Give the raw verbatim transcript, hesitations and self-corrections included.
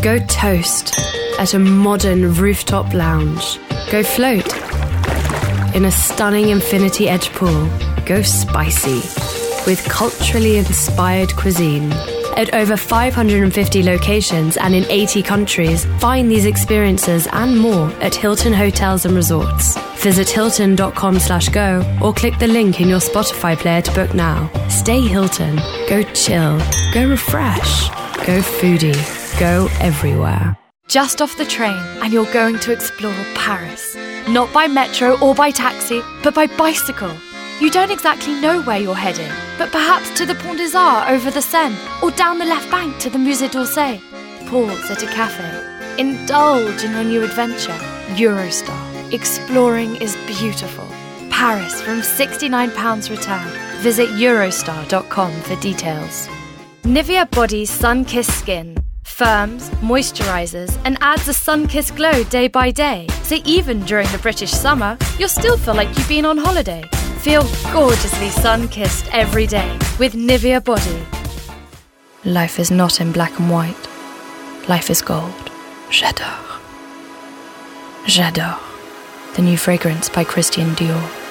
Go toast at a modern rooftop lounge. Go float in a stunning infinity edge pool. Go spicy with culturally inspired cuisine. At over five hundred fifty locations and in eighty countries, find these experiences and more at Hilton Hotels and Resorts. Visit hilton.com slash go or click the link in your Spotify player to book now. Stay Hilton. Go chill. Go refresh. Go foodie. Go everywhere. Just off the train and you're going to explore Paris. Not by metro or by taxi, but by bicycle. You don't exactly know where you're heading, but perhaps to the Pont des Arts over the Seine, or down the left bank to the Musée d'Orsay. Pause at a cafe. Indulge in your new adventure. Eurostar. Exploring is beautiful. Paris from sixty-nine pounds return. Visit eurostar dot com for details. Nivea Body's Sun-Kissed Skin firms, moisturizes, and adds a sun-kissed glow day by day. So even during the British summer, you'll still feel like you've been on holiday. Feel gorgeously sun-kissed every day with Nivea Body. Life is not in black and white. Life is gold. J'adore. J'adore. The new fragrance by Christian Dior.